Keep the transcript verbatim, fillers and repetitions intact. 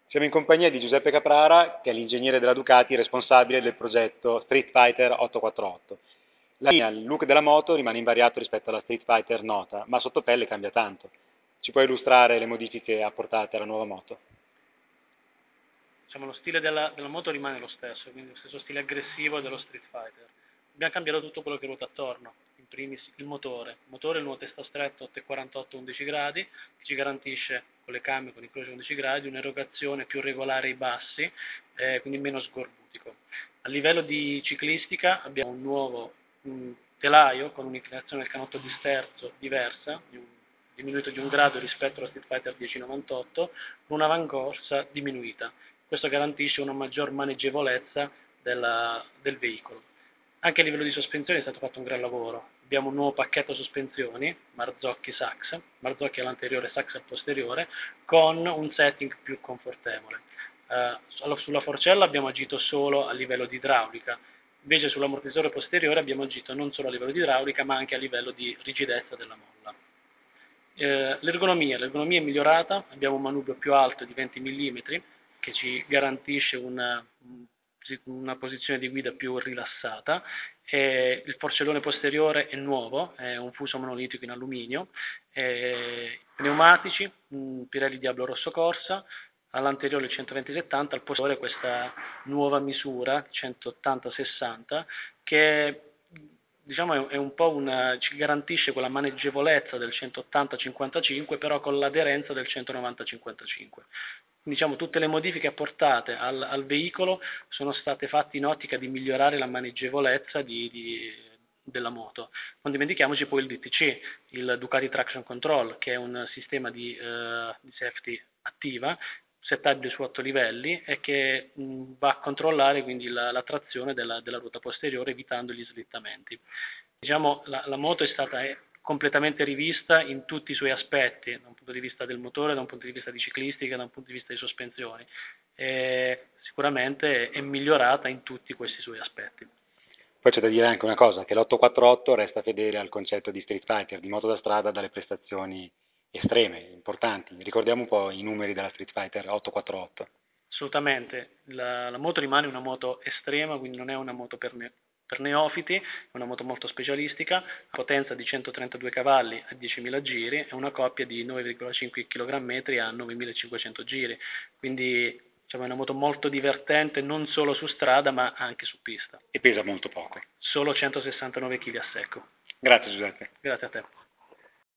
Siamo in compagnia di Giuseppe Caprara, che è l'ingegnere della Ducati responsabile del progetto Street Fighter ottocentoquarantotto. La linea, il look della moto rimane invariato rispetto alla Street Fighter nota, ma sotto pelle cambia tanto. Ci puoi illustrare le modifiche apportate alla nuova moto? Diciamo, lo stile della, della moto rimane lo stesso, quindi lo stesso stile aggressivo dello Street Fighter. Abbiamo cambiato tutto quello che ruota attorno, in primis il motore. Il motore è il nuovo testa stretto otto virgola quarantotto undici gradi, che ci garantisce con le camme, con i croci undici gradi, un'erogazione più regolare ai bassi, eh, quindi meno sgorbutico. A livello di ciclistica abbiamo un nuovo un telaio con un'inclinazione del canotto di sterzo diversa, di un, diminuito di un grado rispetto allo Street Fighter millenovantotto, con un'avancorsa diminuita. Questo garantisce una maggior maneggevolezza della, del veicolo. Anche a livello di sospensioni è stato fatto un gran lavoro. Abbiamo un nuovo pacchetto sospensioni, Marzocchi Sax, Marzocchi all'anteriore, Sax al posteriore, con un setting più confortevole. Eh, sulla forcella abbiamo agito solo a livello di idraulica, invece sull'ammortizzatore posteriore abbiamo agito non solo a livello di idraulica, ma anche a livello di rigidezza della molla. Eh, l'ergonomia, l'ergonomia è migliorata, abbiamo un manubrio più alto di venti millimetri che ci garantisce una, una posizione di guida più rilassata. E il porcellone posteriore è nuovo, è un fuso monolitico in alluminio, e pneumatici, Pirelli Diablo Rosso Corsa, all'anteriore il centoventi settanta, al posteriore questa nuova misura centottanta sessanta che diciamo è un po' una, ci garantisce quella maneggevolezza del centottanta cinquantacinque però con l'aderenza del centonovanta cinquantacinque. Diciamo tutte le modifiche apportate al, al veicolo sono state fatte in ottica di migliorare la maneggevolezza di, di, della moto. Non dimentichiamoci poi il D T C, il Ducati Traction Control, che è un sistema di, uh, di safety attiva settabile su otto livelli e che mh, va a controllare quindi la, la trazione della, della ruota posteriore evitando gli slittamenti. Diciamo la, la moto è stata eh, completamente rivista in tutti i suoi aspetti, da un punto di vista del motore, da un punto di vista di ciclistica, da un punto di vista di sospensioni. E sicuramente è migliorata in tutti questi suoi aspetti. Poi c'è da dire anche una cosa, che l'ottocentoquarantotto resta fedele al concetto di Street Fighter, di moto da strada dalle prestazioni estreme, importanti. Ricordiamo un po' i numeri della Street Fighter ottocentoquarantotto. Assolutamente, la, la moto rimane una moto estrema, quindi non è una moto per, ne, per neofiti, è una moto molto specialistica, potenza di centotrentadue cavalli a diecimila giri e una coppia di nove virgola cinque chilogrammetri a novemilacinquecento giri, quindi diciamo, è una moto molto divertente non solo su strada ma anche su pista. E pesa molto poco. Solo centosessantanove chili a secco. Grazie Giuseppe. Grazie a te.